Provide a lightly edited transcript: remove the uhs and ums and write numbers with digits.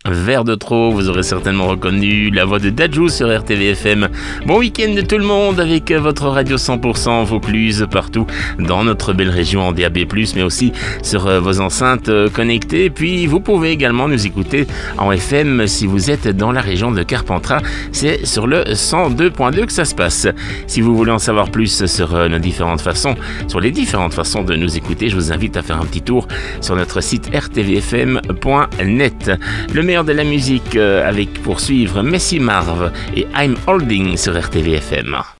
Vers de trop, vous aurez certainement reconnu la voix de Dadju sur RTV-FM. Bon week-end de tout le monde avec votre radio 100% Vaucluse partout dans notre belle région en DAB+, mais aussi sur vos enceintes connectées. Puis vous pouvez également nous écouter en FM si vous êtes dans la région de Carpentras. C'est sur le 102.2 que ça se passe. Si vous voulez en savoir plus sur les différentes façons de nous écouter, je vous invite à faire un petit tour sur notre site rtvfm.net. Le meilleur de la musique avec pour suivre Messi Marv et I'm Holding sur RTV-FM.